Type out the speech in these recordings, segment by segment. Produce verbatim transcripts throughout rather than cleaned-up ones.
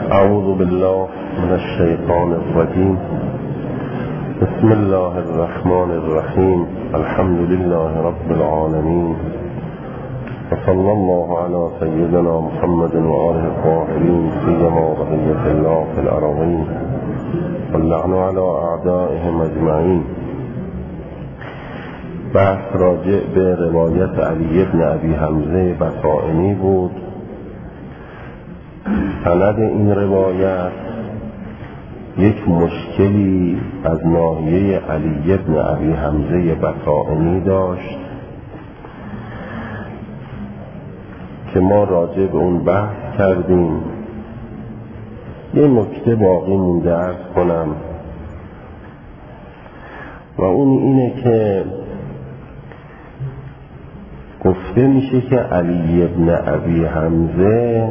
اعوذ بالله من الشیطان الرجیم. بسم الله الرحمن الرحیم. الحمد لله رب العالمین و صلی الله علی سیدنا محمد و آله الطاهرین سیما بقیة الله فی الارضین واللعن علی اعدائهم اجمعین. بحث راجع به روایت علی بن ابی حمزه بصائنی بود. سند این روایت یک مشکلی از ناحیه علی بن ابی حمزه بصائنی داشت که ما راجع به اون بحث کردیم. یه نکته باقی مونده عرض کنم و اون اینه که گفته میشه که علی بن ابی حمزه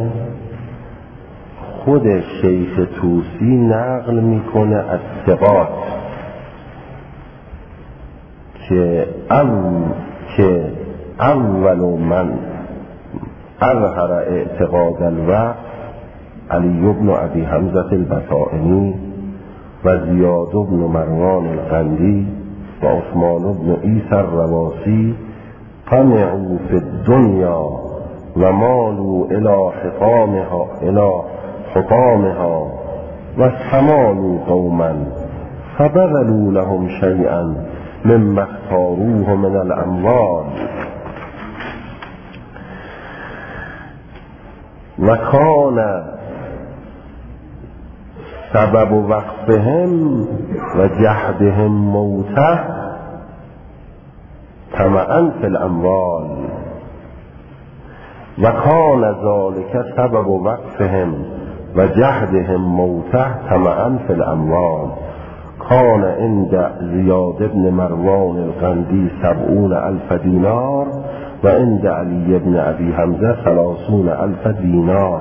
خود شیخ طوسی نقل میکنه از ثقات که اول که اول من اظهر اعتقاد الوقت علی بن ابی حمزه البصائنی و زیاد بن مروان القندی و عثمان بن عیسی الرواسی طمعوا فی الدنیا و مالوا الی حطامها الی حطامها و استمالوا قوما فبذلوا لهم شیئا مما اختاروه من الاموال و کان سبب وقفهم و جهدهم موته طمعا فی الاموال و کان ذلك سبب وقفهم و جهدهم موته طمعا فی الاموال. کان عند زیاد بن مروان القندی سبعون الف دینار و عند علی بن ابی حمزه ثلاثون الف دینار.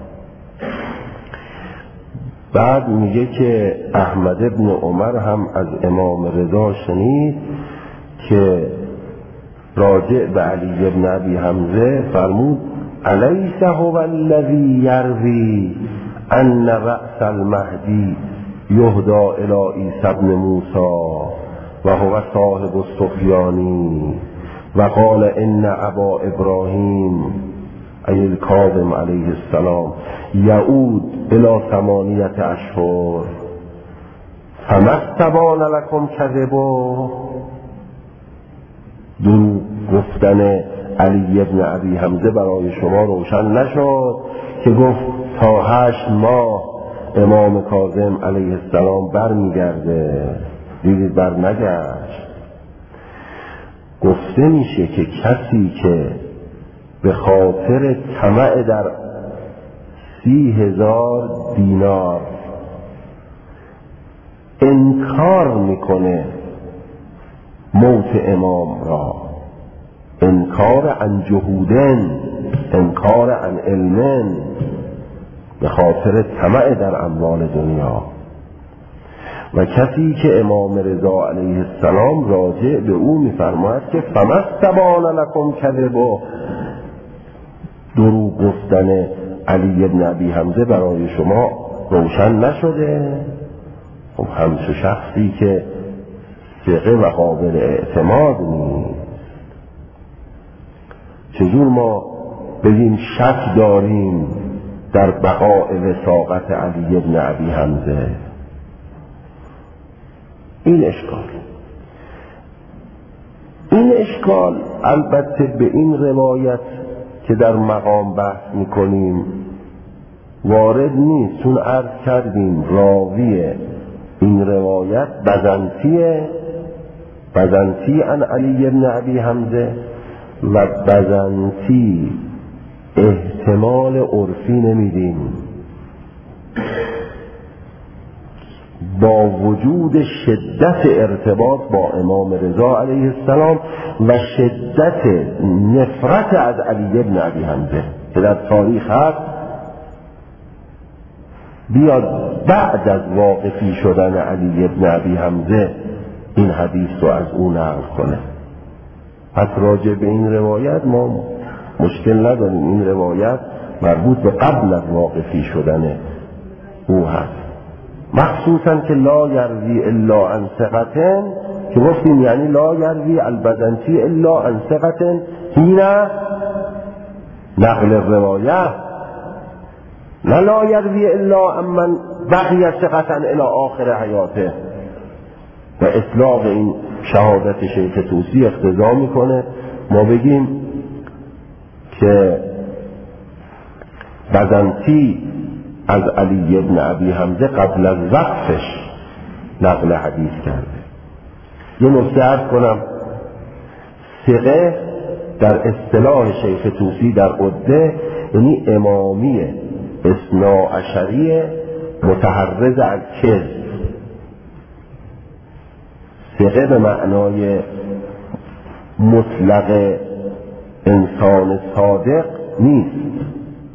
بعد میگه که احمد بن عمر هم از امام رضا شنید که راجع به علی بن ابی حمزه فرمود الیس هو الذی یروی ان رأس المهدی یهدی الی عیسی بن موسی و هو صاحب السفیانی و قال ان ابا ابراهیم ای الکاظم علیه السلام یعود الی ثمانیت اشهر فما استبان لکم کذبه. دروغ گفتن علی بن ابی حمزه برای شما روشن نشد که گفت تا هشت ماه امام کاظم علیه السلام بر میگرده، دیدید بر نگشت. گفته میشه که کسی که به خاطر طمع در سی هزار دینار انکار میکنه موت امام را، انکار عن جهودن، انکار عن علمن، به خاطر طمع در اموال دنیا، و کسی که امام رضا علیه السلام راجع به او میفرماید که فما استبان لکم کذبه، دروغ گفتن علی بن ابی حمزه برای شما روشن نشده. خب همچه شخصی که ثقه و قابل اعتماد نیست، چجور ما بگیم شک داریم در بقاء وثاقت علی بن ابی حمزه؟ این اشکال این اشکال البته به این روایت که در مقام بحث میکنیم وارد نیست، چون عرض کردیم راوی این روایت بزنطیه، بزنطی عن علی بن ابی حمزه، و بزنطی احتمال عرفی نمیدیم. با وجود شدت ارتباط با امام رضا علیه السلام و شدت نفرت از علی بن ابی حمزه که در تاریخ هست، بیاد بعد از واقفی شدن علی بن ابی حمزه این حدیث رو از او نقل کنه. پس راجع به این روایت ما مشکل نداریم، این روایت مربوط به قبل از واقفی شدن او هست. مخصوصا که لا یروی الا عن ثقة که گفتیم یعنی لا یروی البزنطی الا عن ثقة حین نقل روایه، نه لا یروی الا عن من بقی ثقة الی آخر حیاته. و اطلاق این شهادت شیخ طوسی اقتضا میکنه ما بگیم که بزنطی از علی ابن ابی حمزه قبل از وقفش نقل حدیث کرده. یه نکته عرض کنم، ثقه در اصطلاح شیخ طوسی در عده یعنی امامی اثنا عشری متحرز از کذب. ثقه به معنای مطلق انسان صادق نیست،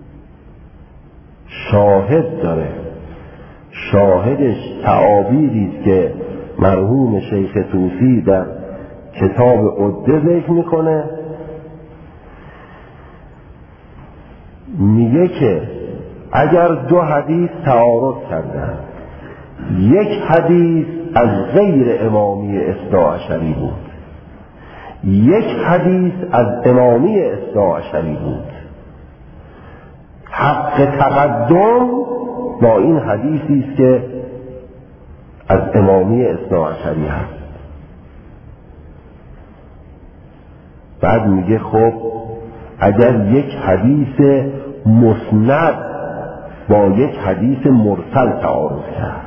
شاهد داره. شاهدش تعابیری است که مرحوم شیخ طوسی در کتاب عده ذکر میکنه، میگه که اگر دو حدیث تعارض کردن، یک حدیث از غیر امامی اثنا عشری بود، یک حدیث از امامی اثنا عشری بود، حق تقدم با این حدیثی است که از امامی اثنا عشری هست. بعد میگه خب اگر یک حدیث مسند با یک حدیث مرسل تعارض کرد،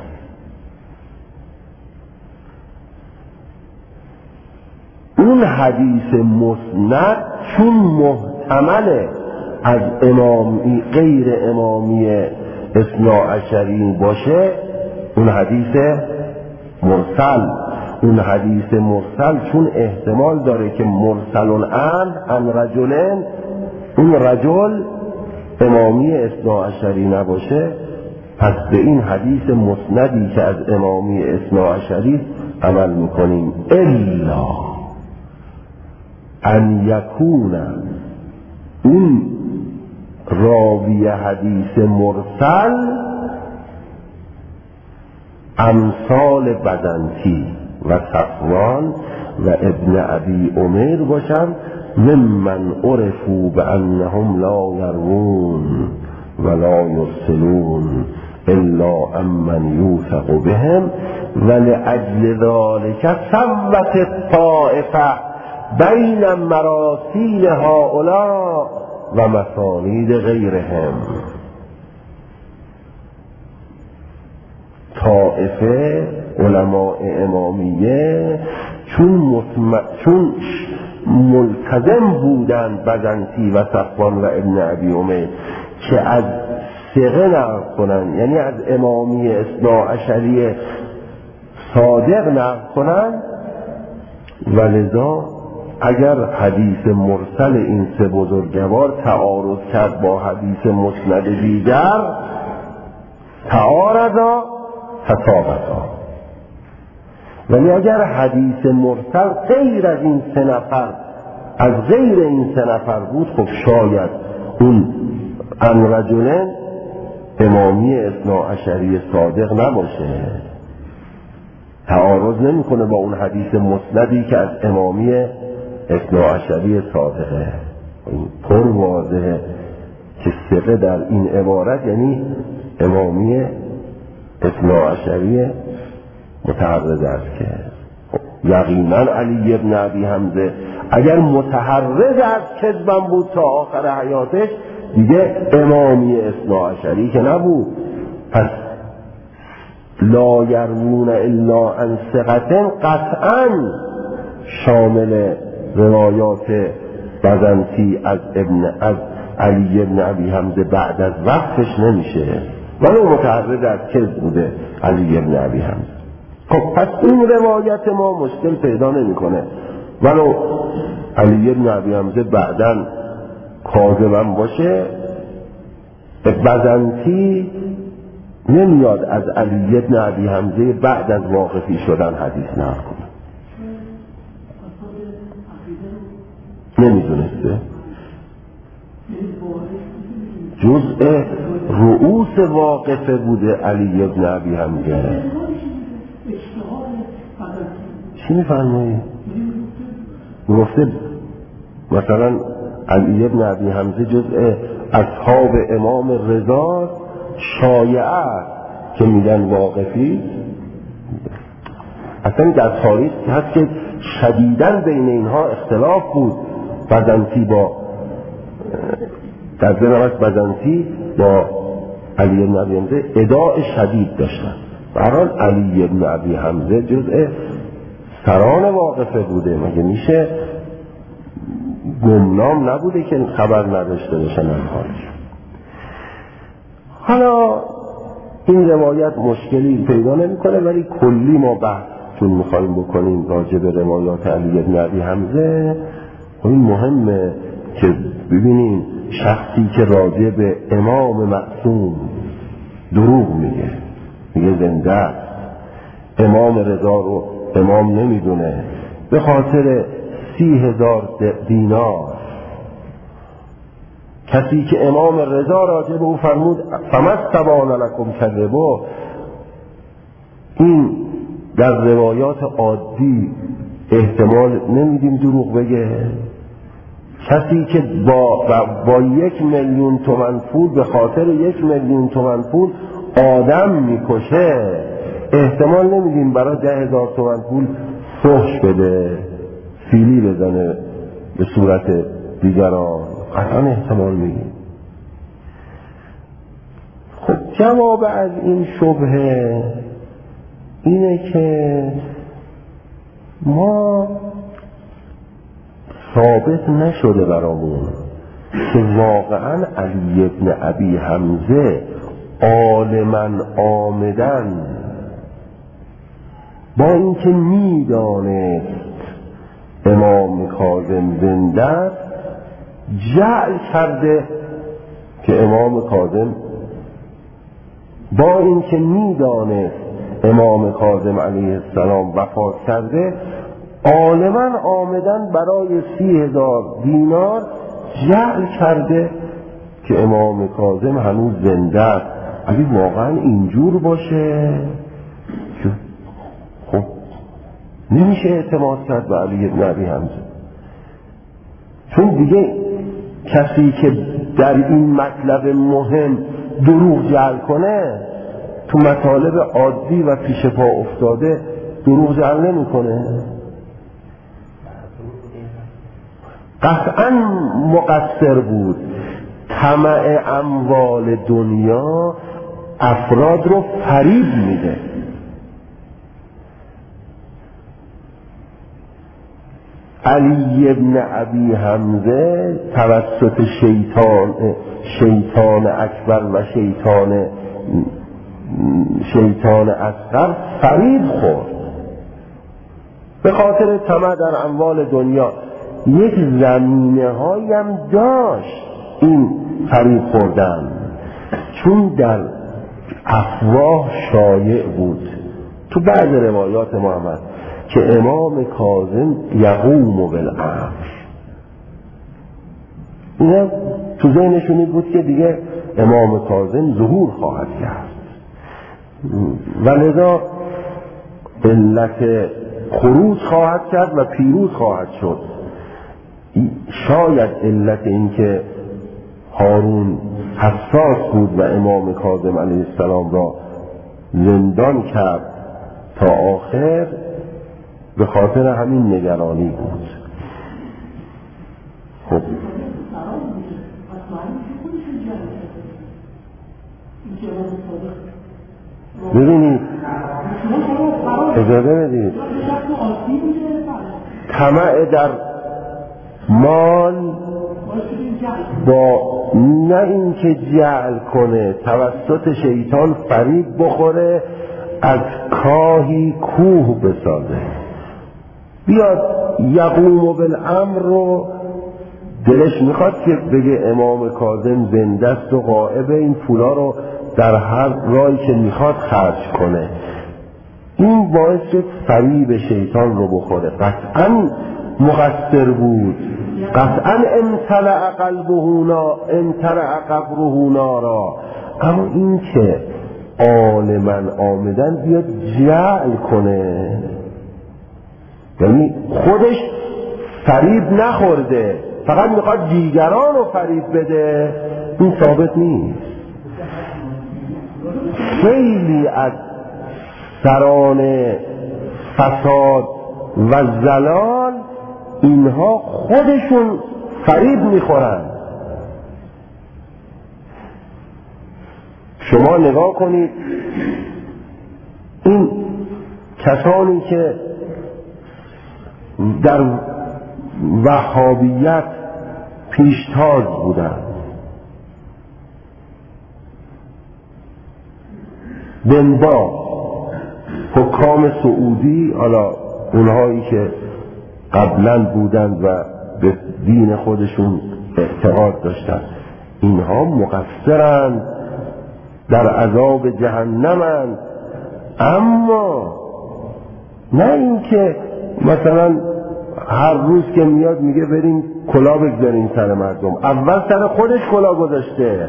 اون حدیث مسند چون محتمل از امامی غیر امامی اثنا عشری باشه، اون حدیث مرسل اون حدیث مرسل چون احتمال داره که مرسل عن عن رجلن، اون رجل امامی اثنا عشری نباشه، پس به این حدیث مسندی که از امامی اثنا عشری عمل میکنیم. الا ان یکون اون راوی حدیث مرسل امثال بزنطی و صفوان و ابن ابی عمیر باشند، ممن عرفوا بانهم لا یروون ولا یرسلون الا امن یوثق بهم ولأجل ذلك سوت الطائفه بین مراسیل هؤلاء و مسانید غیرهم. طائفه علماء امامیه چون, مطمع... چون ملتزم بودند بزنطی و صفوان و ابن ابی عمیر که از ثقه نقل کنند، یعنی از امامی اثنا عشری صادق نقل کنند، ولذا اگر حدیث مرسل این سه بزرگوار تعارض کرد با حدیث مسند دیگر، تعارضا تطابقا. ولی اگر حدیث مرسل غیر از این سه نفر از غیر این سه نفر بود، خب شاید اون ان رجلن امامی اثنا عشری صادق نباشه، تعارض نمیکنه با اون حدیث مسندی که از امامی اثنا عشری صادقه. پر واضحه که ثقه در این عبارت یعنی امامی اثنا عشری متحرز است که یقینا علی ابن ابی حمزه اگر متحرز از کذبم بود تا آخر حیاتش، دیگه امامی اثنا عشری که نبود. پس لا یروون الا عن ثقة قطعا شامل روایات بزنطی از ابن از علی ابن ابی حمزه بعد از وقتش نمیشه، ولو متعرض از کذب بوده علی ابن ابی حمزه. خب پس این روایت ما مشکل پیدا نمیکنه، ولو علی ابن ابی حمزه بعداً کاذبم باشه، بزنطی نمیاد از علی ابن ابی حمزه بعد از واقفی شدن حدیث نقل کنه، نمیدونسته. جزء رؤوس واقفه بوده علی ابن ابی حمزه. چی میفرمایید؟ گفته مثلا علی ابن ابی حمزه جزء اصحاب امام رضا، شایعه که میگن واقفی. اصلا در تاریخ هست که شدیداً بین اینها اختلاف بود. بزنطی با در زمانت بزنطی با علی ابن ابی حمزه اداء شدید داشتن. برحال علی ابن ابی حمزه جزء سران واقفه بوده، مگه میشه گمنام نبوده که خبر نداشته باشن از حالش. حالا این روایت مشکلی پیدا نمیکنه، ولی کلی ما بحث چون میخوایم بکنیم راجع به روایات علی ابن ابی حمزه، این مهمه که ببینیم شخصی که راجع به امام معصوم دروغ میگه، میگه زنده است، امام رضا رو امام نمیدونه، به خاطر سی هزار دینار کسی که امام رضا راجع به او فرمود فمستبان لکم کذبوا، این در روایات عادی احتمال نمیدیم دروغ بگه. کسی که با, با یک میلیون تومن پول به خاطر یک میلیون تومن پول آدم میکشه، احتمال نمیدیم برای ده هزار تومن پول فحش بده، فیلی بزنه به صورت دیگران، قطعا احتمال میگیم. خب جواب از این شبهه اینه که ما ثابت نشده برامون که واقعا علی ابن ابی حمزه عالماً آمدن با اینکه میدانست امام کاظم زنده است جعل کرده که امام کاظم، با اینکه میدانست امام کاظم علیه السلام وفات کرده، عالماً آمدن برای سی هزار دینار جعل کرده که امام کاظم هنوز زنده است. اگه واقعا اینجور باشه خب نمیشه اعتماد کرد به علی ابن ابی حمزه، چون دیگه کسی که در این مطلب مهم دروغ جعل کنه تو مطالب عادی و پیش پا افتاده دروغ جعل نمی کنه. قطعا مقصر بود. طمع اموال دنیا افراد رو فریب میده. علی ابن ابی حمزه توسط شیطان شیطان اکبر و شیطان شیطان اصغر فریب خورد به خاطر طمع در اموال دنیا. یک زمینه هایم داشت این فریب خوردن، چون در افواه شایع بود تو بعض روایات محمد که امام کاظم یقوم بالامر، اینا تو ذهنشون بود که دیگه امام کاظم ظهور خواهد کرد و لذا علت خروج خواهد کرد و پیروز خواهد شد. شاید علت این که هارون حساس بود و امام کاظم علیه السلام را زندان کرد تا آخر به خاطر همین نگرانی بود. خب ببینید اجازه بدید، طمع در مال با نه اینکه جعل کنه توسط شیطان فریب بخوره از کاهی کوه بسازه، بیاد یقوم بالامر رو دلش میخواد که بگه امام کاظم زنده است و غائب، این پولا رو در هر راهی که میخواد خرج کنه. این باعث شد فریب شیطان رو بخوره. قطعا مقصر بود، قطعا امتلع قلبه نا امتلع قبره نارا. اما این که عالمن آمدن بیاد جعل کنه، یعنی خودش فریب نخورده فقط میخواد دیگران رو فریب بده، این ثابت نیست. خیلی از سران فساد و زلال اینها خودشون فریب میخورن. شما نگاه کنید این کسانی که در وهابیت پیشتاز بودند، بن باز، حکام سعودی، حالا اونهایی که قبلا بودند و به دین خودشون اعتقاد داشتند، اینها مقصرند، در عذاب جهنمند. اما نه اینکه مثلا هر روز که میاد میگه بریم کلا بگذاریم سر مردم، اول سر خودش کلا گذاشته.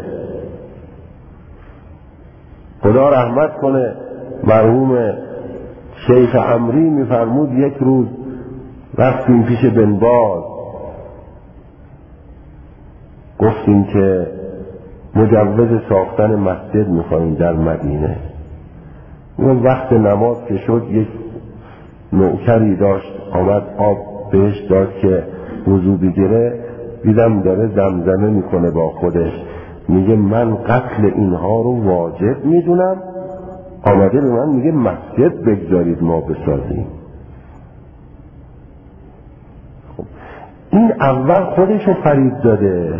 خدا رحمت کنه مرحوم شیخ عمری میفرمود یک روز رفتیم پیش بن باز، گفتیم که مجوز ساختن مسجد میخواییم در مدینه. اون وقت نماز که شد یک نوکری داشت آمد آب بهش داد که وضو بگیره، دیدم داره زمزمه میکنه با خودش، میگه من قتل اینها رو واجب میدونم، آمده به من میگه مسجد بگذارید ما بسازیم. خب این اول خودش رو فریب داده.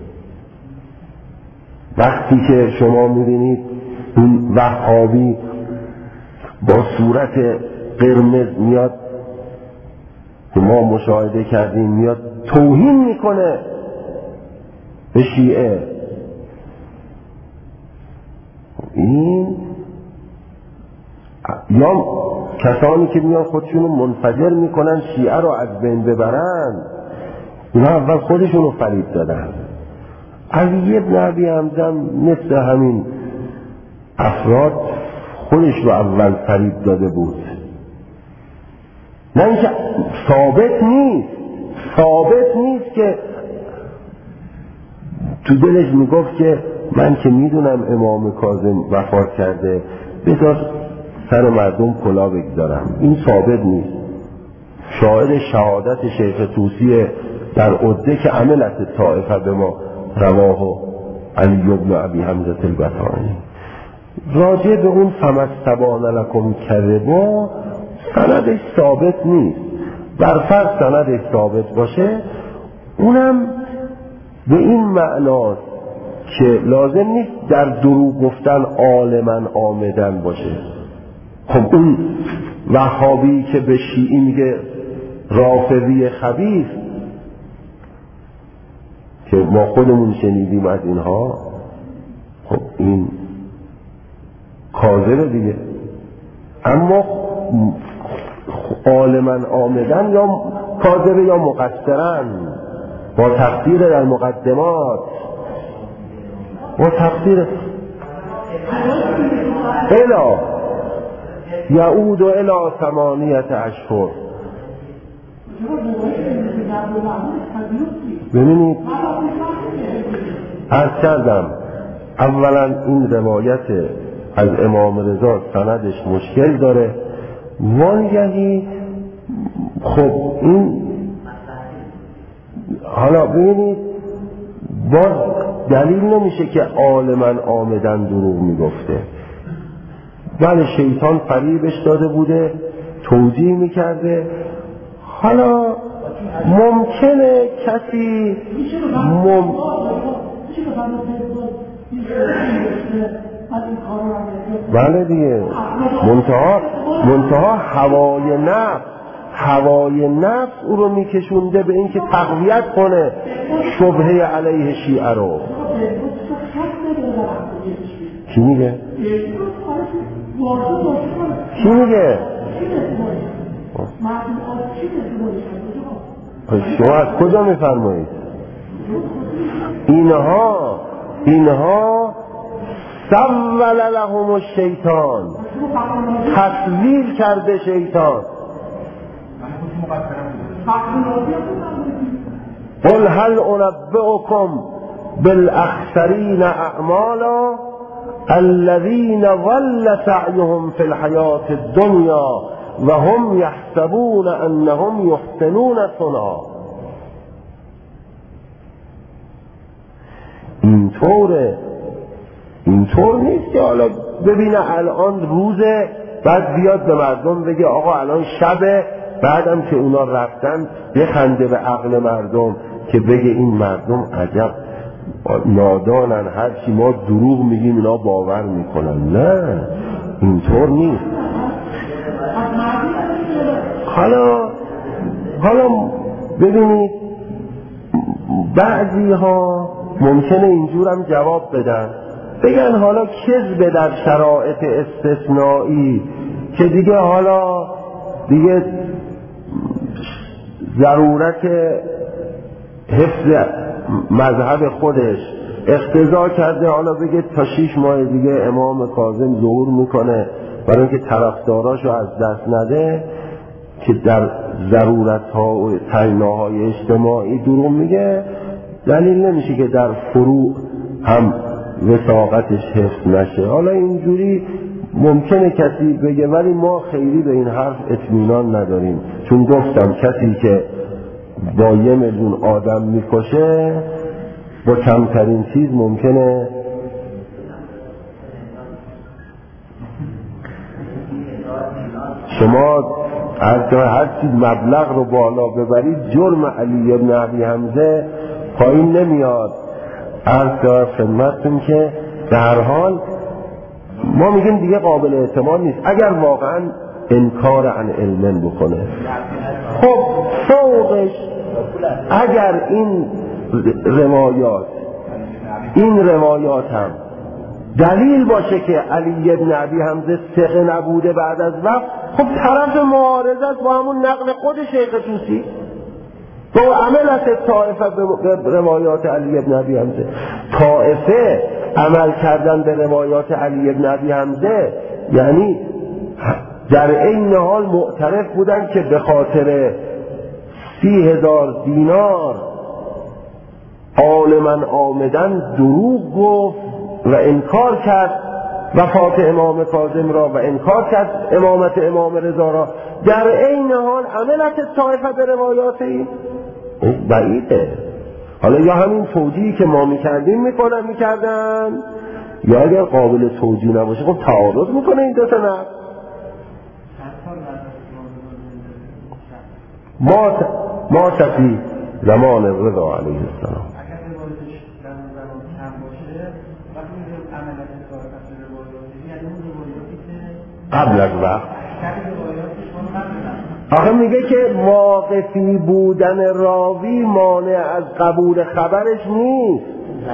وقتی که شما میبینید این وهابی با صورت قرمز میاد که ما مشاهده کردیم، میاد توهین میکنه به شیعه، این یا کسانی که میان خودشونو منفجر میکنن شیعه رو از بین ببرن، اینا اول خودشونو فریب دادن. علی ابن ابی حمزه مثل همین افراد خودش رو اول فریب داده بود. نه اینکه ثابت نیست، ثابت نیست که تو دلش میگفت که من که میدونم امام کاظم وفات کرده بذار سر مردم کلا بگذارم، این ثابت نیست. شاعر شهادت شیخ طوسی در عده که عملت طائفه به ما رواه علی بن ابی حمزه البطانی، راجع به اون فمستبان لکم کربا سندش ثابت نیست. در فرض سندش ثابت باشه، اونم به این معناست که لازم نیست در دروغ گفتن عالمن آمدن باشه. خب اون وهابی که به شیعی میگه رافضی خبیث که ما خودمون شنیدیم از اینها، خب این کاذب دیگه. اما عالمن آمدن یا کاذب یا مقصرن، با تقصیر در مقدمات، با تقصیر الا یعود و الا ثمانیت اشهر. ببینید عرض کردم اولا این روایت از امام رضا سندش مشکل داره، وانگهی خب این حالا ببینید باز دلیل نمیشه که عالمن آمدن دروغ میگفته. بله شیطان فریبش داده بوده، توجیه میکرده. حالا ممکنه کسی مم... بله دیگه منتها منتها هوای نفس هوای نفس او رو میکشونده به اینکه تقویت کنه شبهه علیه شیعه رو. چی میگه؟ چی میگه؟ شما از کجا میفرمایید؟ اینها اینها سول لهم الشیطان، تسویل کرده شیطان. قل هل انبئکم بالاخسرین اعمالا الذین ضل سعیهم فی الحیاة الدنیا و هم یحسبون انهم یحسنون صنعا. اینطوره، اینطور نیست که حالا ببینه الان روزه بعد بیاد به مردم بگه آقا الان شبه، بعدم که اونا رفتن بخنده به عقل مردم که بگه این مردم عجب نادانن، هرچی ما دروغ میگیم اینا باور میکنن. نه، اینطور نیست. حالا حالا ببینید بعضی ها ممکنه اینجورم جواب بدن، بگن حالا کذب در شرایط استثنایی که دیگه حالا دیگه ضرورت حفظ مذهب خودش اقتضا کرده حالا بگه تا شیش ماه دیگه امام کاظم ظهور میکنه برای اینکه طرفداراشو از دست نده، که در ضرورت ها و تنگناهای اجتماعی دروغ میگه، دلیل نمیشه که در فروع هم وثاقتش حفظ نشه. حالا اینجوری ممکنه کسی بگه، ولی ما خیلی به این حرف اطمینان نداریم، چون گفتم کسی که با یه میلیون آدم میکشه با کمترین چیز ممکنه شما هر چیز مبلغ رو بالا ببرید جرم علی بن ابی حمزه پایین نمیاد. عرض دارم خدمتتون که در هر حال ما میگیم دیگه قابل اعتماد نیست اگر واقعا انکار عن علم بکنه. خب فوقش اگر این روایات این روایات هم دلیل باشه که علی بن ابی حمزه ثقه نبوده بعد از وقت، خب طرف معارض است با همون نقل خود شیخ طوسی با عمل است طائفه به روایات علی بن ابی حمزه. طائفه عمل کردن به روایات علی بن ابی حمزه یعنی در این حال معترف بودن که به خاطر سی هزار دینار عالماً آمدن دروغ گفت و انکار کرد وفات امام کاظم را و انکار کرد امامت امام رضا را، در این حال عملت طائفه به روایات این بعیده. حالا یا همین توجیهی که ما میکردیم میکنن میکردن، یا اگر قابل توجیه نباشه خب تعارض میکنه این دو تا نه. ما ما تفی زمان رضا علیه السلام قبل از وقت آخه میگه که واقفی بودن راوی مانع از قبول خبرش نیست،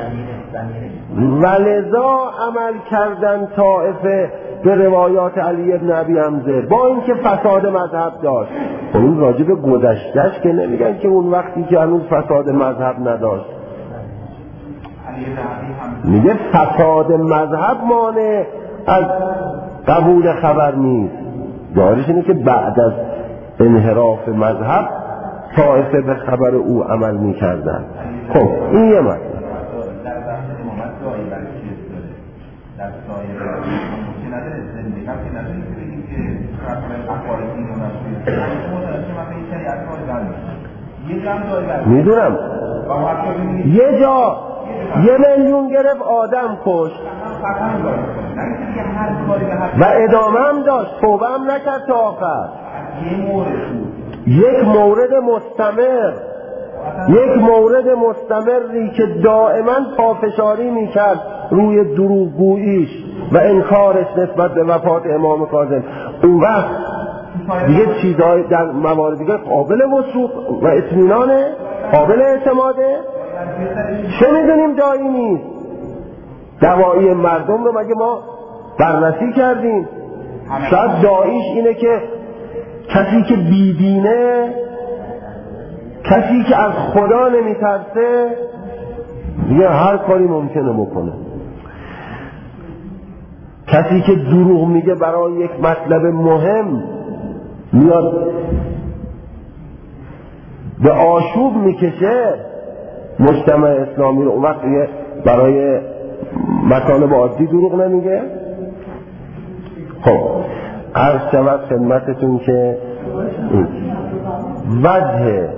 ولذا عمل کردن طائفه به روایات علی بن ابی حمزه با اینکه فساد مذهب داشت. اون راجع به گذشتهش که نمیگن که اون وقتی که هنوز فساد مذهب نداشت، میگه فساد مذهب مانع از قبول خبر نیست. ظاهرش اینه که بعد از انحراف مذهب طائفه به خبر او عمل میکردن. خب این یه مطلب. میدونم یه جا یه میلیون گرفت آدم کشت و ادامه هم داشت، توبه هم نکرد تا آخر. یک مورد مستمر یک مورد مستمری که دائما پافشاری میکرد روی دروغگوییش و انکارش نسبت به وفات امام کاظم، اون وقت دیگه چیزهای در موارد دیگه قابل وثوق و اطمینانه، قابل اعتماده. چه میدونیم دایی نیست؟ دوایی مردم رو مگه ما بررسی کردیم؟ شاید داییش اینه که کسی که بیدینه، کسی که از خدا نمیترسه، یه هر کاری ممکنه بکنه. کسی که دروغ میگه برای یک مطلب مهم میاد به آشوب میکشه مجتمع اسلامی رو، اون وقت برای مطالب عادی دروغ نمیگه. خب عرض شود خدمتتون که وجه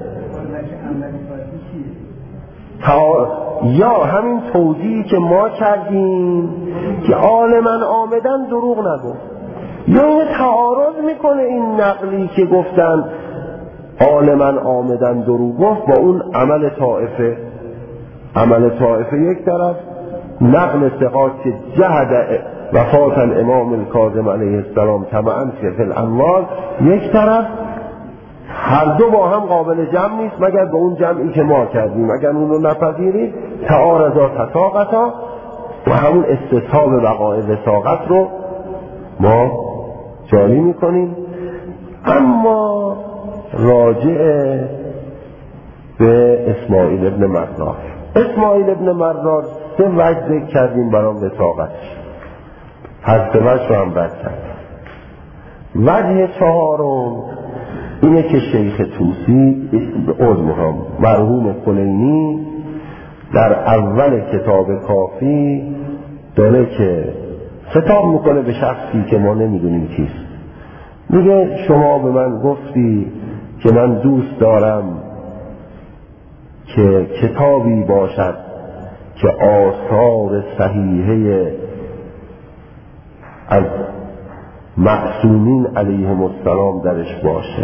تا یا همین توجیهی که ما کردیم که عالماً آمدن دروغ نگو، یا این تعارض میکنه این نقلی که گفتن عالماً آمدن دروغ گفت با اون عمل طائفه. عمل طائفه یک طرف، نقل ثقات که جهد وفات الامام الکاظم علیه السلام طمعاً فی الاموال یک طرف، هر دو با هم قابل جمع نیست مگر به اون جمعی که ما کردیم. اگر اون رو نپذیرید تعارضا تساقطا و همون استصحاب وقایع وثاقت رو ما جاری میکنیم. اما راجع به اسماعیل ابن مراد، اسماعیل ابن مراد سه وجه ذکر کردیم برای وثاقتش، هر سه وجه رو هم رد کردیم. وجه چهارم اینه که شیخ طوسی عضو مرحوم کلینی در اول کتاب کافی داره که خطاب میکنه به شخصی که ما نمیدونیم کیست. میگه شما به من گفتی که من دوست دارم که کتابی باشد که آثار صحیحه از معصومین علیهم السلام درش باشه.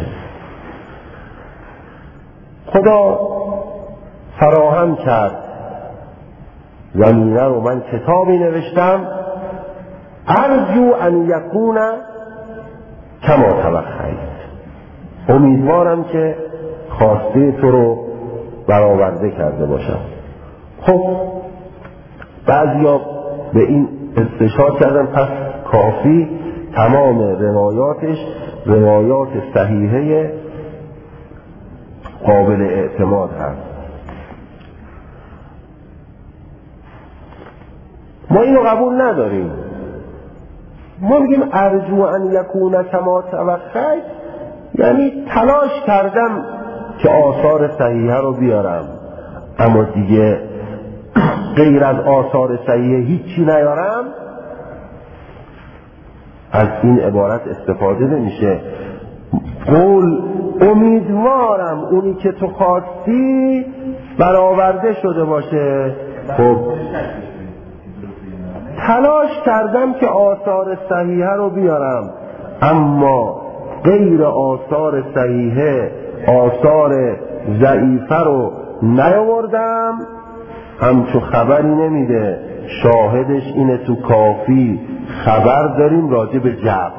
خدا فراهم کرد زمینه رو، من کتابی نوشتم ارجو ان یکون کما توخیت، امیدوارم که خواسته تو رو برآورده کرده باشم. خب بعضیا به این استشهاد کردن پس کافی تمام روایاتش روایات صحیحه قابل اعتماد هست. ما اینو قبول نداریم. ما میگیم ارجو ان یکون کما توخیت، یعنی تلاش کردم که آثار صحیحه رو بیارم اما دیگه غیر از آثار صحیحه هیچی نیارم. از این عبارت استفاده نمیشه. قول امیدوارم اونی که تو خواستی برآورده شده باشه. خب تلاش کردم که آثار صحیحه رو بیارم اما غیر آثار صحیحه آثار ضعیفه رو نیاوردم. همچو خبری نمیده، شاهدش اینه تو کافی خبر داریم راجع به جبر،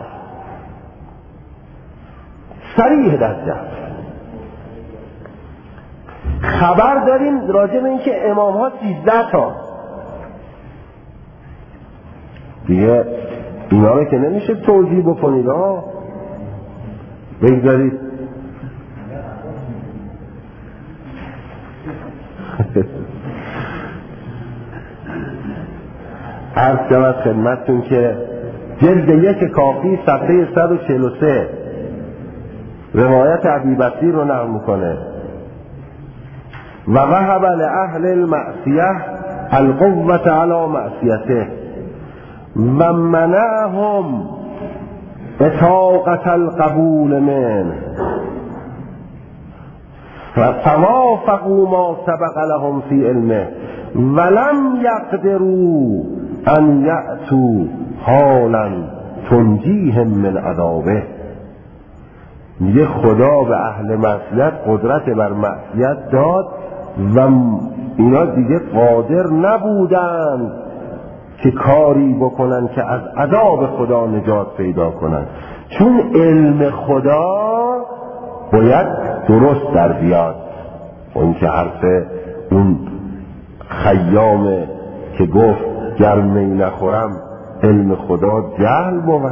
صریح در جبر خبر داریم راجع به اینکه امام ها سیزده تا دیگه اینا رو که نمیشه توجیه بکنید ها بگذارید. عرض شود خدمتتون که جلد یک کافی صفحه صد و چهل و سه روایت ابی بصیر رو نقل میکنه و وهب لأهل المعصیه القوة علی معصیته و منعهم اطاقة القبول منه فوافقوا ما سبق لهم فی علمه ولم یقدروا ان یأتوا حالا تنجیهم من عذابه. میگه خدا به اهل معصیت قدرت بر معصیت داد و اینا دیگه قادر نبودند که کاری بکنن که از عذاب خدا نجات پیدا کنن، چون علم خدا باید درست در بیاد. اون که حرف اون خیامه که گفت گرمی نخورم علم خدا جهل بود.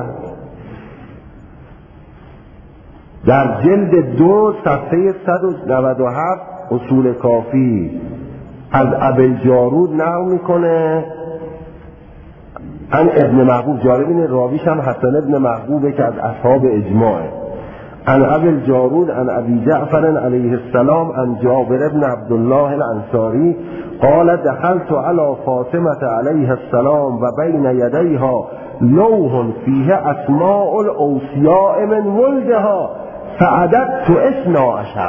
در جلد دو صفحه صد و نود و هفت اصول کافی از ابوالجارود نقل میکنه عن ابن محبوب، جالب اینه راویش هم حسن ابن محبوبه که از اصحاب اجماعه. عن ابی الجارود عن ابی جعفر علیه السلام عن جابر بن عبدالله الانصاری قال دخلت على فاطمة علیه السلام و بین یدیها لوح فیه اسماء الاوصیاء من ولدها فعددت اثنا عشر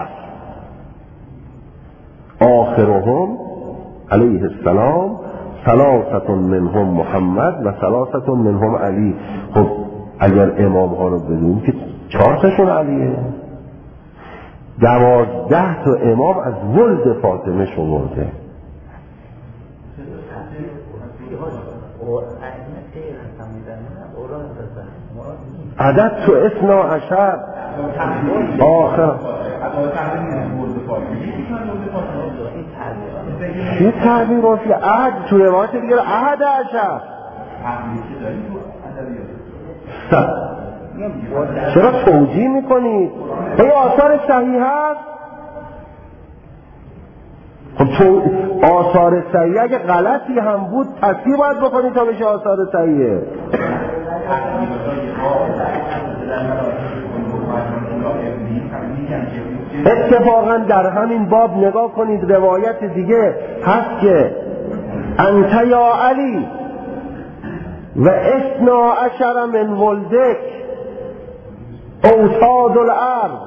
آخرهم علیه السلام ثلاثة منهم محمد و ثلاثة منهم علی. خب اگر امام ها رو بدون که چهار تاشون علیه، دوازده تا امام از ولد فاطمه شمرده. عدد تو اثنا عشر آخر چه تعبیر راستی؟ عهد تو روایت دیگه عهد عشر چرا توجیه میکنید؟ این آثار صحیح هست؟ خب تو آثار صحیح اگه غلطی هم بود تصحیح باید بکنید تا بشه آثار صحیحه. اتفاقا در همین باب نگاه کنید روایت دیگه هست که انت یا علی و اثنا عشر من ولدک اوتاد الارض.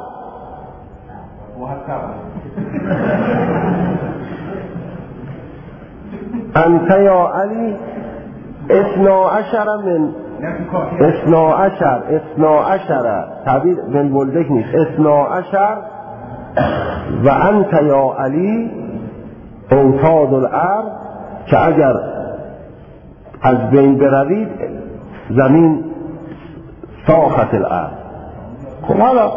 انت یا علی اثنا عشر من اثنا عشر اثنا عشر تعبیر من ولدک نیست، اثنا عشر و انت یا علی اوتاد الارض که اگر از بین بروید زمین ساخت الارض. خب حالا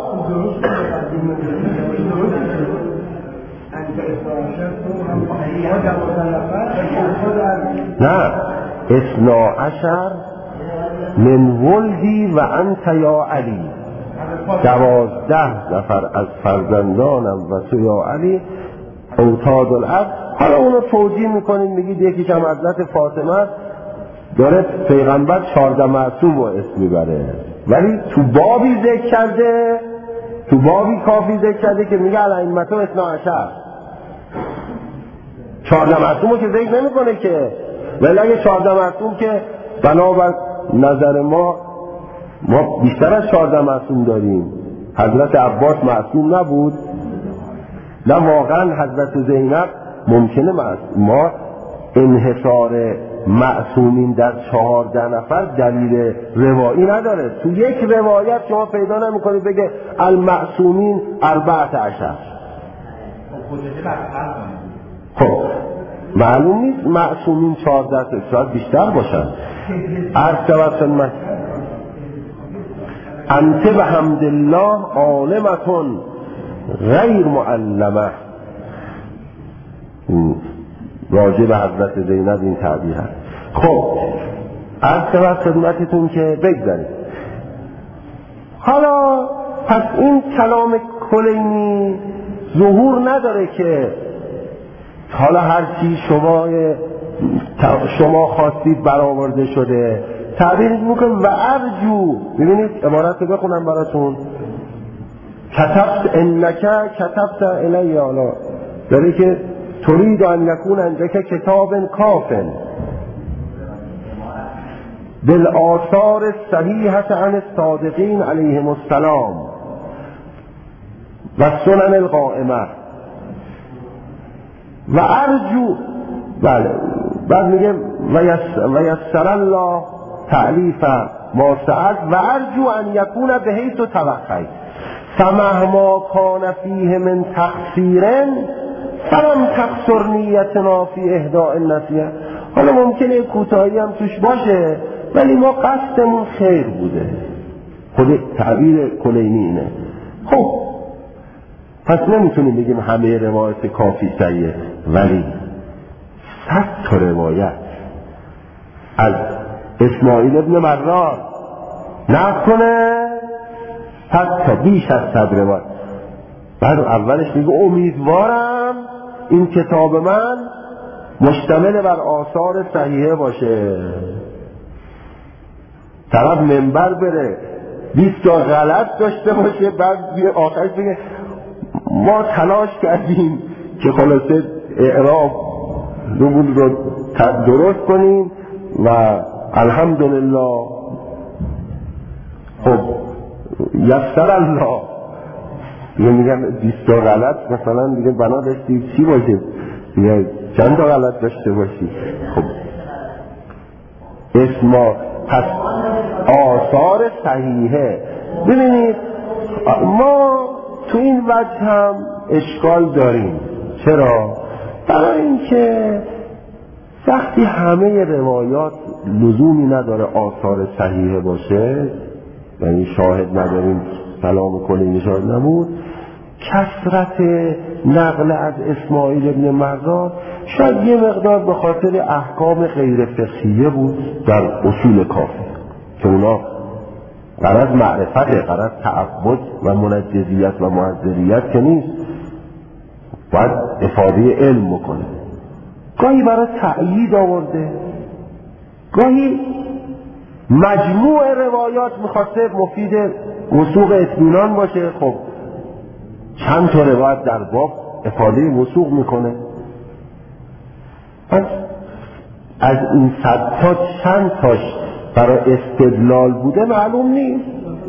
نه اثنا عشر من ولدی و انت یا علی، دوازده نفر از فرزندانم و تو یا علی اوتاد الارض. حالا اونو توجیه میکنید میگید یکی که هم حضرت فاطمه داره پیغمبر چهارده معصوم رو اسم میبره، ولی تو بابی ذکر کرده، تو بابی کافی ذکر کرده که میگه الائمة اثنا عشر، چهارده معصوم رو که ذکر نمیکنه که. ولی اگه چهارده معصوم که بنابر نظر ما ما بیشتر از چهارده معصوم داریم. حضرت عباس معصوم نبود؟ نه واقعا حضرت زینب ممکنه معصوم. ما انحصار معصومین در چهارده نفر دلیل روایی نداره. تو یک روایت شما پیدا نمی‌کنید بگه المعصومین اربعة عشر. خب معلوم نیست معصومین چهارده تا، شاید بیشتر باشن. عرض توسل انت بحمد الله عالمتون غیر معلمه. راجع به حضرت زینب این تعبیر هست. خب عرض توسل خدمتتون که بگذارید. حالا پس این کلام کلینی ظهور نداره که حالا هرچی شما شما خواستید برآورده شده. تعبیر میکنه و ارجو، ببینید عبارت رو بخونم براتون. کتبت انک کتبت الی الا، داره که ترید ان یکون عندک کتاب کافن بالآثار الصحیحة عن الصادقین علیهم السلام و سنن القائمه و ارجو. بله بعد میگه و یسر الله تعلیف ما سألت و ارجو ان یکون بحیث توقعی فمهما کان فیه من تقصیر فلم تقصر نیتنا فی اهداء النصیحه. حالا ممکنه کوتاهی هم توش باشه ولی ما قصدمون خیر بوده. خود تعبیر کلینی اینه. خب پس نمیتونیم بگیم همه روایت کافی صحیحه، ولی صد تا روایت از اسماعیل ابن مرار نقل کنه، صد تا بیش از صد روایت. بعد اولش میگه امیدوارم این کتاب من مشتمل بر آثار صحیحه باشه. طرف منبر بره بیست تا غلط داشته باشه، بعد بیه آخرش بگه ما تلاش کردیم که خلاصه اعراب دوبول رو درست کنیم و الحمدلله خب یسر الله. دیگه میگن بیست تا غلط مثلا دیگه بنا داشتی چی باشه دیگه چند تا غلط داشته باشی. خب اسما پس آثار صحیحه. ببینید ما تو این وجه هم اشکال داریم. چرا؟ برای اینکه وقتی همه روایات لزومی نداره آثار صحیحه باشه، یعنی شاهد نداریم، سلام کلینی شاهد نبود، کثرت نقل از اسماعیل ابن مرداد شاید یه مقدار به خاطر احکام غیر فقهیه بود در اصول کافی که اونا غرض معرفته، غرض تعبد و منجزیت و معذریت که نیست، باید افاده علم بکنه. گاهی برای تأیید آورده، گاهی مجموع روایات میخواسته مفید وثوق اطمینان باشه. خب چند تا روایت در باب افاده وثوق میکنه. پس از این صد تا چند تاش برای استدلال بوده معلوم نیست.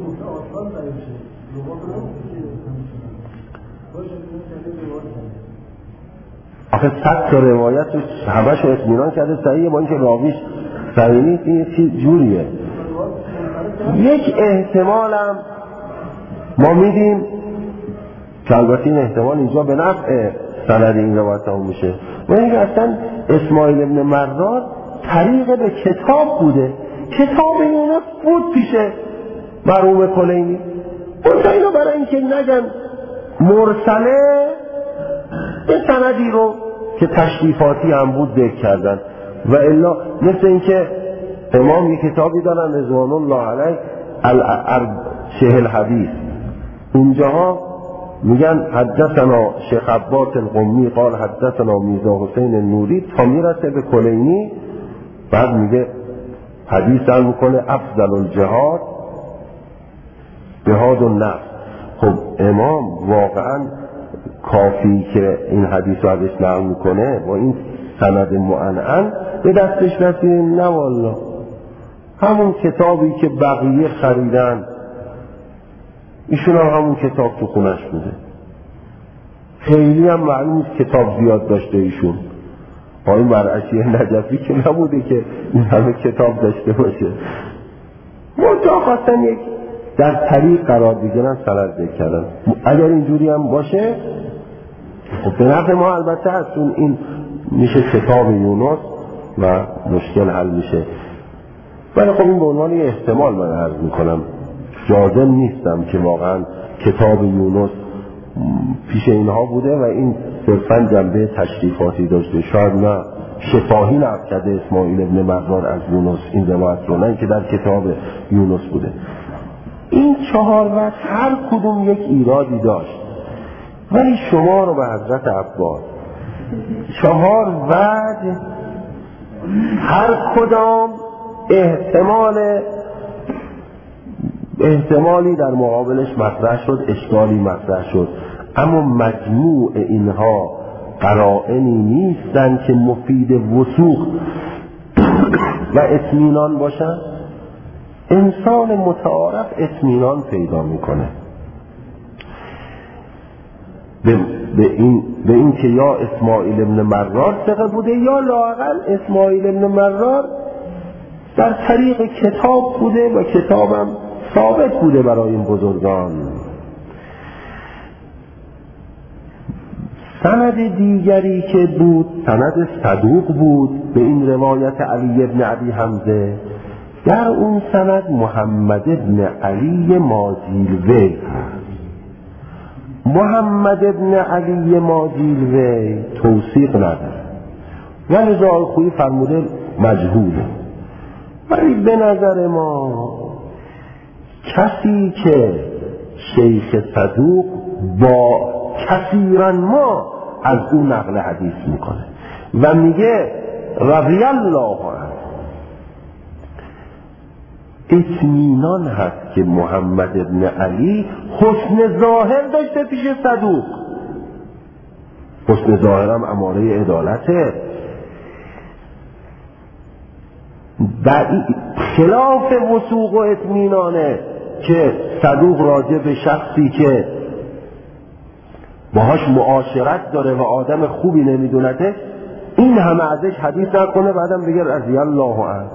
آخه صد تا روایت همش رو اطمینان کرده صحیحه، با اینکه راویش صحیح نیست. این چیز جوریه. یک احتمالم ما میدیم که البته این احتمال اینجا به نفع سند این روایت هم میشه، و اینکه اصلا اسماعیل ابن مرداد طریق به کتاب بوده، کتاب یونس بود پیشه مرحوم کلینی. اونجا اینو برای اینکه نگن مرسله به سندی رو که تشریفاتی هم بود ذکر کردن، و الا مثل اینکه امام یک کتابی دارن رضوان الله علیه چهل حدیث، اونجاها میگن حدثنا شیخ عباس القمی قال حدثنا میرزا حسین النوری تا میرسه به کلینی، بعد میگه حدیث هم میکنه افضل الجهاد جهاد النفس. خب امام واقعا کافی که این حدیث رو ازش نقل میکنه با این سند معنعن به دستش رسید؟ نه والله، همون کتابی که بقیه خریدن ایشون هم همون کتاب تو خونش بوده. خیلی هم معلوم است کتاب زیاد داشته ایشون. آقای مرعشی نجفی که نبوده که این همه کتاب داشته باشه. منتها خواستن یک در طریق قرار بگیرن سند ذکر کردن. اگر اینجوری هم باشه خب به نفع ما البته هست، چون این میشه کتاب یونس و مشکل حل میشه. ولی خب این به عنوان یه احتمال من عرض میکنم، جازم نیستم که واقعا کتاب یونس پیش اینها بوده و این صرفا جنبه تشریفاتی داشته. شاید نه شفاهی نقل کرده اسماعیل ابن مرداد از یونس این روایت رو، نه که در کتاب یونس بوده. این چهار وجه هر کدوم یک ایرادی داشت، ولی شما رو به حضرت عباس چهار وجه هر کدام احتمال احتمالی در مقابلش مطرح شد، اشکالی مطرح شد، اما مجموع اینها قرائنی نیستن که مفید وثوق و اطمینان باشن. انسان متعارف اطمینان پیدا میکنه به, به این به این که یا اسماعیل ابن مرداد ثقه بوده یا لااقل اسماعیل ابن مرداد در طریق کتاب بوده و کتابم ثابت بوده برای این بزرگان. سند دیگری که بود سند صدوق بود به این روایت علی ابن ابی حمزه. در اون سند محمد ابن علی ماجیلوی هست. محمد ابن علی ماجیلوی توثیق نداره و رضا خویی فرموده مجهوله، ولی به نظر ما کسی که شیخ صدوق با کثیرا ما از اون نقل حدیث میکنه و میگه رضی الله عنه، اطمینان هست که محمد ابن علی حسن ظاهر داشته پیش صدوق. حسن ظاهرم اماره عدالته. خلاف وثوق و اطمینانه که صدوق راجع به شخصی که باهاش معاشرت داره و آدم خوبی نمیدونته این همه ازش حدیث نکنه بعدم بگه رضی الله عنه.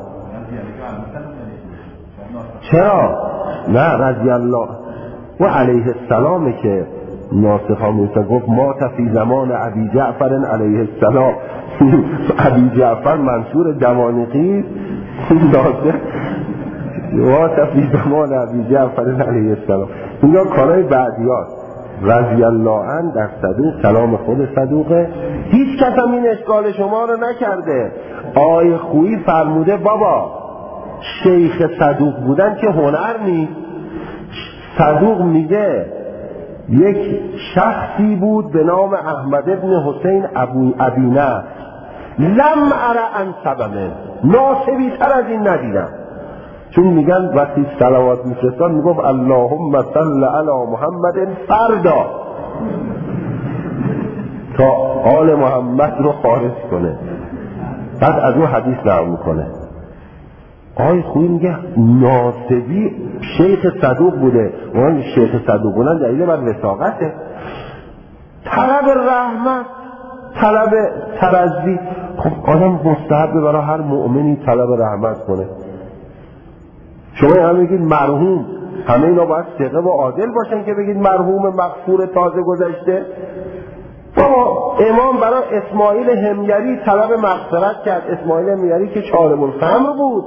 چرا؟ نه رضی الله و علیه السلامه که ناسخ ها میسن گفت ما فی زمان ابی جعفر علیه السلام. ابی جعفر منصور دوانقی ناسخ ما فی زمان ابی جعفر علیه السلام. اینا کارهای بعدیات. رضی الله عنه در صدوق کلام خود صدوقه. هیچ کس هم این اشکال شما رو نکرده. آقای خویی فرموده بابا شیخ صدوق بودن که هنر نیست. صدوق میگه یک شخصی بود به نام احمد ابن حسین ابو ابینه لم اره ان سبمه، ناسبی تر از این ندیدم. چون میگن وقتی صلوات میفرستان میگفت اللهم صل علی محمد فردا تا آل محمد رو خارج کنه، بعد از اون حدیث نقل میکنه. آقای خویی میگه ناسبی شیخ صدوق بوده. اون شیخ صدوق بودن دلیل بر وثاقته. طلب رحمت، طلب ترضی. خب آدم مستحب برای هر مؤمنی طلب رحمت کنه. شما هم میگید مرحوم، همه اینا باید ثقه و عادل باشن که بگید مرحوم مغفور تازه گذشته. بابا امام برای اسماعیل همگری طلب مغفرت کرد. اسماعیل همگری که شارب الخمر بود.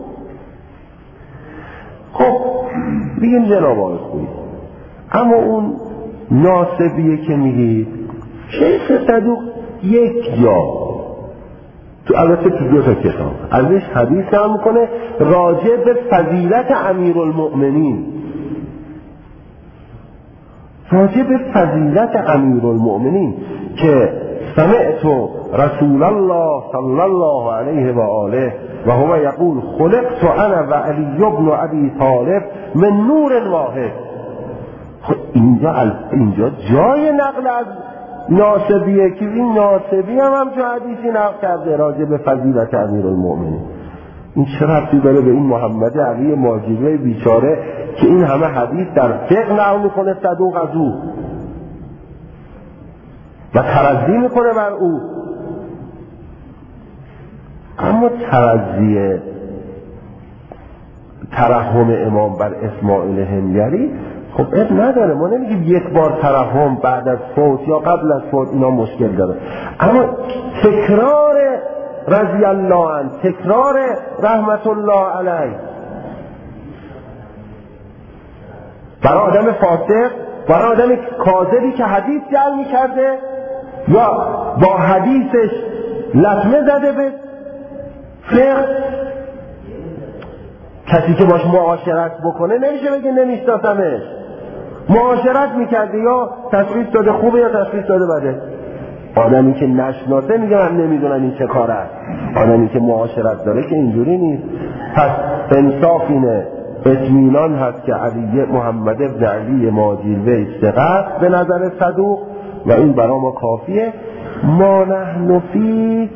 خب بگیم جناب آقای خویی، اما اون ناسبیه که میگید شیخ صدوق یک جا تو البته تو دو تا کتاب ازش حدیث هم میکنه راجع به فضیلت امیرالمؤمنین، راجع به فضیلت امیرالمؤمنین که سمعت رسول الله صلی الله علیه و آله و هو یقول خلقت انا و علی ابن ابی طالب من نور واحد. خب اینجا اینجا جای نقل از ناسبیه که این ناسبی هم هم چه حدیثی نقل کرده راجع به فضیلت امیرالمؤمنین. این چه ربطی داره به این محمد علی ماجوری بیچاره که این همه حدیث در فقه نقل میکنه صدوق از او و ترضی میکنه بر او. اما ترضی ترحم امام بر اسماعیل همگری خب اب نداره. ما نمیگیم یک بار ترحم بعد از فوت یا قبل از فوت اینا مشکل داره، اما تکرار رضی الله عنه، تکرار رحمت الله علیه برای آدم فاسق، برای آدم کاذبی که حدیث جعل میکرده یا با حدیثش لطمه زده به فقه، کسی که باش معاشرت بکنه نمیشه بگه نمیشناسمش. معاشرت میکرده یا تشخیص داده خوبه یا تشخیص داده بده. آدمی که نشناسه میگه من نمیدونم این چه کاره است. آدمی که معاشرت داره که اینجوری نیست. پس انصاف اینه، اطمینان هست که علی محمد ابن علی ماجیلوی ثقه به نظر صدوق و این برای ما کافیه. ما نحن فی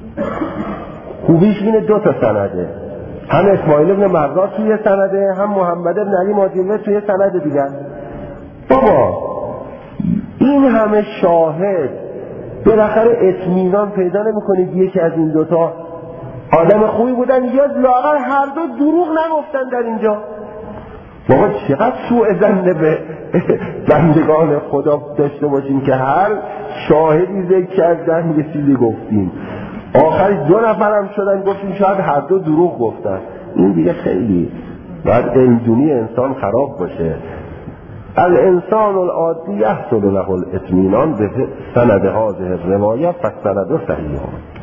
خوبیش اینه دو تا سنده، هم اسماعیل ابن مرداد توی سنده، هم محمد ابن علی ماجیلوی توی سنده دیگر. بابا این همه شاهد بالاخره اطمینان پیدا نمی‌کنید یکی از این دوتا آدم خوبی بودن یا لااقل هر دو دروغ نگفتن در اینجا؟ بابا چقدر سوء ظن به بندگان خدا داشته باشیم که هر شاهدی ذکر کردن یه چیزی گفتیم، آخر دو نفرم شدن گفتیم شاید هر دو دروغ گفتن. این دیگه خیلی باید علمدونی انسان خراب باشه. الانسان العادی یحصل له الاطمینان به سند هذه الروایه فالسند صحیح.